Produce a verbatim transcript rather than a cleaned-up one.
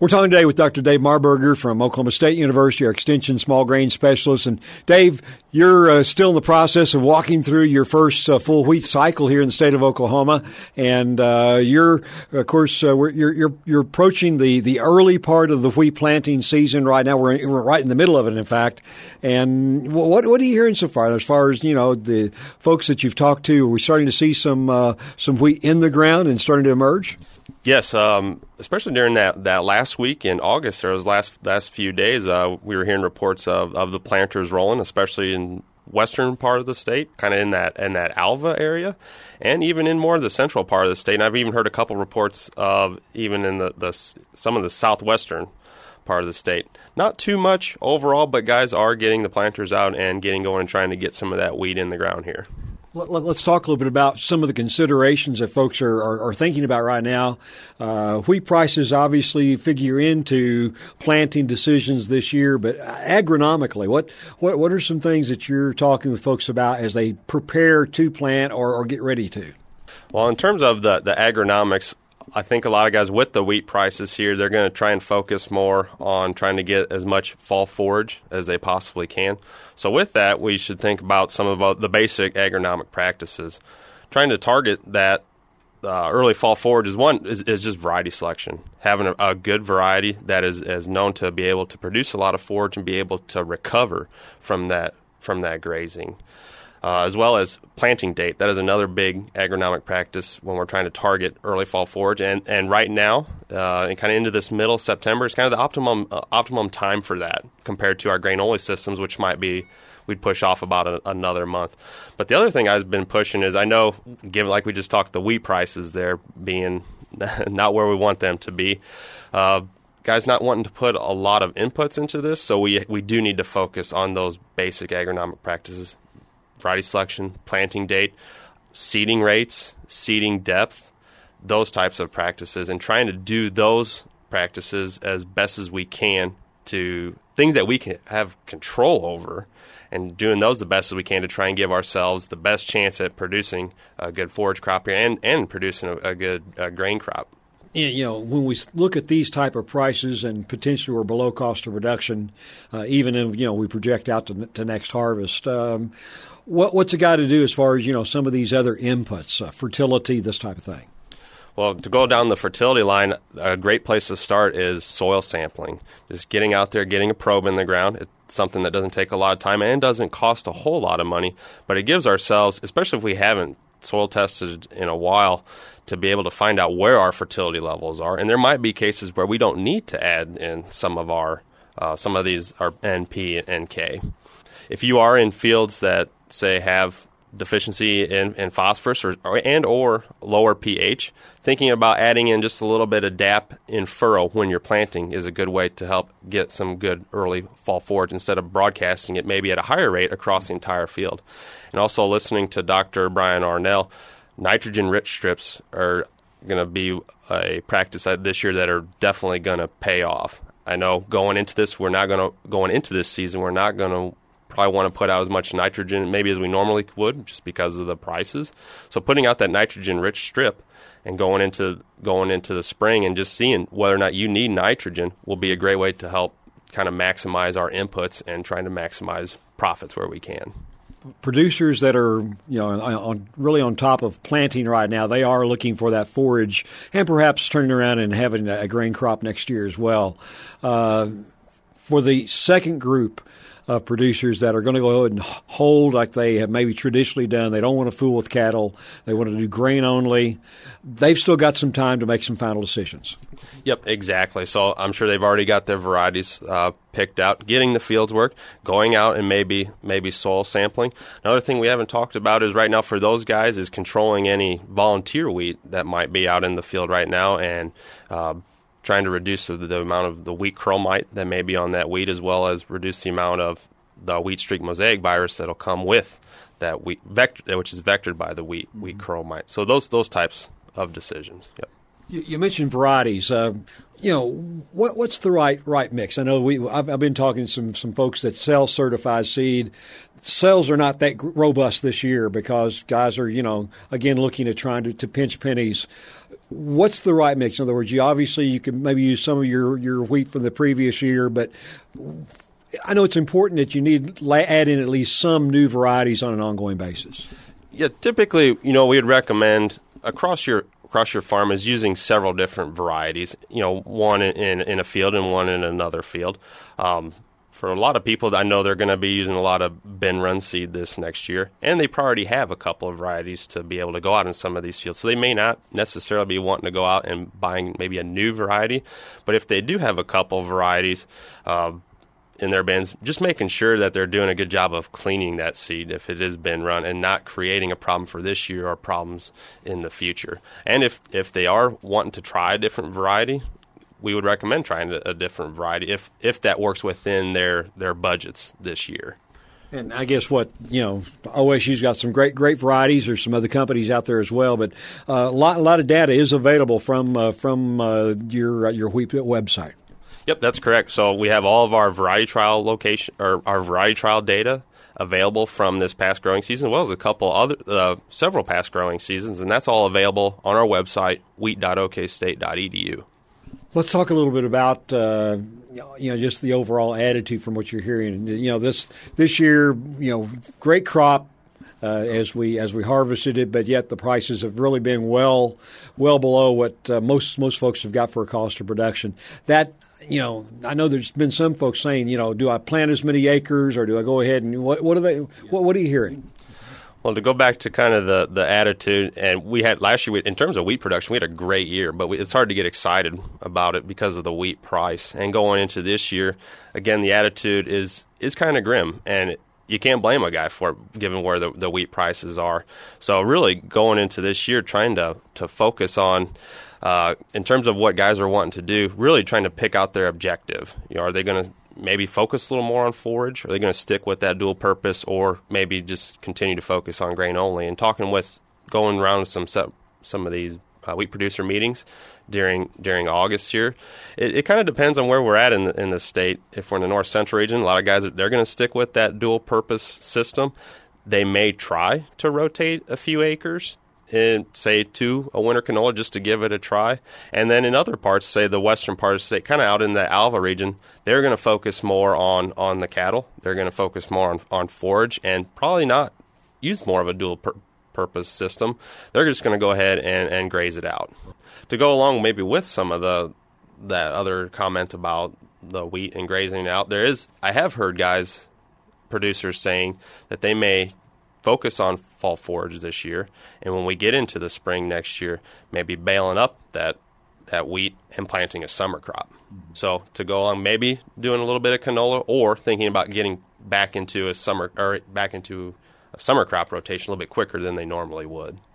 We're talking today with Doctor Dave Marburger from Oklahoma State University, our Extension Small Grain Specialist. And Dave, you're uh, still in the process of walking through your first uh, full wheat cycle here in the state of Oklahoma, and uh, you're, of course, uh, we're, you're you're you're approaching the, the early part of the wheat planting season right now. We're we're right in the middle of it, in fact. And what what are you hearing so far? As far as you know, the folks that you've talked to, are we starting to see some uh, some wheat in the ground and starting to emerge? Yes, um, especially during that, that last week in August, or those last last few days, uh, we were hearing reports of, of the planters rolling, especially in western part of the state, kind of in that in that Alva area, and even in more of the central part of the state. And I've even heard a couple reports of even in the, the some of the southwestern part of the state. Not too much overall, but guys are getting the planters out and getting going and trying to get some of that wheat in the ground here. Let's talk a little bit about some of the considerations that folks are, are, are thinking about right now. Uh, wheat prices obviously figure into planting decisions this year, but agronomically, what, what, what are some things that you're talking with folks about as they prepare to plant or, or get ready to? Well, in terms of the, the agronomics, I think a lot of guys with the wheat prices here, they're going to try and focus more on trying to get as much fall forage as they possibly can. So with that, we should think about some of the basic agronomic practices. Trying to target that uh, early fall forage is one is, is just variety selection. Having a, a good variety that is, is known to be able to produce a lot of forage and be able to recover from that from that grazing. Uh, as well as planting date. That is another big agronomic practice when we're trying to target early fall forage. And and right now, uh, and kind of into this middle September, is kind of the optimum uh, optimum time for that compared to our grain-only systems, which might be we'd push off about a, another month. But the other thing I've been pushing is I know, given like we just talked, the wheat prices there being not where we want them to be. Uh, guys not wanting to put a lot of inputs into this, so we we do need to focus on those basic agronomic practices. Variety selection, planting date, seeding rates, seeding depth, those types of practices, and trying to do those practices as best as we can to things that we can have control over, and doing those the best as we can to try and give ourselves the best chance at producing a good forage crop here and, and producing a, a good uh, grain crop. You know, when we look at these type of prices and potentially we're below cost of production, uh, even if, you know, we project out to, to next harvest, um, what, what's a guy to do as far as, you know, some of these other inputs, uh, fertility, this type of thing? Well, to go down the fertility line, a great place to start is soil sampling. Just getting out there, getting a probe in the ground. It's something that doesn't take a lot of time and doesn't cost a whole lot of money, but it gives ourselves, especially if we haven't soil tested in a while, to be able to find out where our fertility levels are. And there might be cases where we don't need to add in some of our uh, some of these, our N P and N K. If you are in fields that, say, have deficiency in, in phosphorus or, or and or lower pH, thinking about adding in just a little bit of D A P in furrow when you're planting is a good way to help get some good early fall forage instead of broadcasting it maybe at a higher rate across the entire field. And also listening to Doctor Brian Arnell, nitrogen-rich strips are going to be a practice this year that are definitely going to pay off. I know going into this, we're not going to going into this season, we're not going to probably want to put out as much nitrogen maybe as we normally would just because of the prices. So putting out that nitrogen-rich strip and going into going into the spring and just seeing whether or not you need nitrogen will be a great way to help kind of maximize our inputs and trying to maximize profits where we can. Producers that are, you know, on, really on top of planting right now, they are looking for that forage and perhaps turning around and having a grain crop next year as well. Uh, for the second group of producers that are going to go ahead and hold like they have maybe traditionally done, they don't want to fool with cattle, they want to do grain only, they've still got some time to make some final decisions. Yep, exactly. So I'm sure they've already got their varieties uh, picked out, getting the fields worked, going out and maybe maybe soil sampling. Another thing we haven't talked about is right now for those guys is controlling any volunteer wheat that might be out in the field right now and uh, trying to reduce the, the amount of the wheat curl mite that may be on that wheat, as well as reduce the amount of the wheat streak mosaic virus that'll come with that wheat vector, which is vectored by the wheat wheat curl mite. So those those types of decisions. Yep. You, you mentioned varieties. Uh, you know, what, what's the right right mix? I know we. I've, I've been talking to some some folks that sell certified seed. Sales are not that robust this year because guys are, you know, again looking at trying to, to pinch pennies. What's the right mix? In other words, you obviously you can maybe use some of your, your wheat from the previous year, but I know it's important that you need to add in at least some new varieties on an ongoing basis. Yeah, typically, you know, we'd recommend across your across your farm is using several different varieties. You know, one in in a field and one in another field. Um, For a lot of people, I know they're going to be using a lot of bin run seed this next year, and they already have a couple of varieties to be able to go out in some of these fields. So they may not necessarily be wanting to go out and buying maybe a new variety, but if they do have a couple of varieties uh, in their bins, just making sure that they're doing a good job of cleaning that seed if it is bin run and not creating a problem for this year or problems in the future. And if, if they are wanting to try a different variety, we would recommend trying a, a different variety if if that works within their, their budgets this year. And I guess what, you know, O S U's got some great, great varieties. There's some other companies out there as well, but uh, a lot, a lot of data is available from uh, from uh, your uh, your wheat website. Yep, that's correct. So we have all of our variety trial location or our variety trial data available from this past growing season, as well as a couple other, uh, several past growing seasons, and that's all available on our website, wheat dot o k state dot e d u. Let's talk a little bit about uh, you know just the overall attitude from what you're hearing. You know this this year, you know, great crop uh, as we as we harvested it, but yet the prices have really been well well below what uh, most most folks have got for a cost of production. That you know, I know there's been some folks saying, you know, do I plant as many acres or do I go ahead and what what are they what what are you hearing? Well, to go back to kind of the, the attitude, and we had last year, we, in terms of wheat production, we had a great year, but we, it's hard to get excited about it because of the wheat price. And going into this year, again, the attitude is is kind of grim, and it, you can't blame a guy for it, given where the, the wheat prices are. So really going into this year, trying to, to focus on, uh, in terms of what guys are wanting to do, really trying to pick out their objective. You know, are they going to maybe focus a little more on forage? Are they going to stick with that dual purpose, or maybe just continue to focus on grain only? And talking with, going around some some of these uh, wheat producer meetings during during August here, it, it kind of depends on where we're at in the, in the state. If we're in the north central region, a lot of guys, they're going to stick with that dual purpose system. They may try to rotate a few acres and say to a winter canola just to give it a try. And then in other parts, say the western part of the state, kind of out in the Alva region, they're going to focus more on, on the cattle. They're going to focus more on, on forage and probably not use more of a dual pur- purpose system. They're just going to go ahead and, and graze it out. To go along maybe with some of the that other comment about the wheat and grazing out, there is, I have heard guys, producers saying that they may focus on fall forage this year, and when we get into the spring next year, maybe baling up that that wheat and planting a summer crop. Mm-hmm. So to go along, maybe doing a little bit of canola, or thinking about getting back into a summer or back into a summer crop rotation a little bit quicker than they normally would.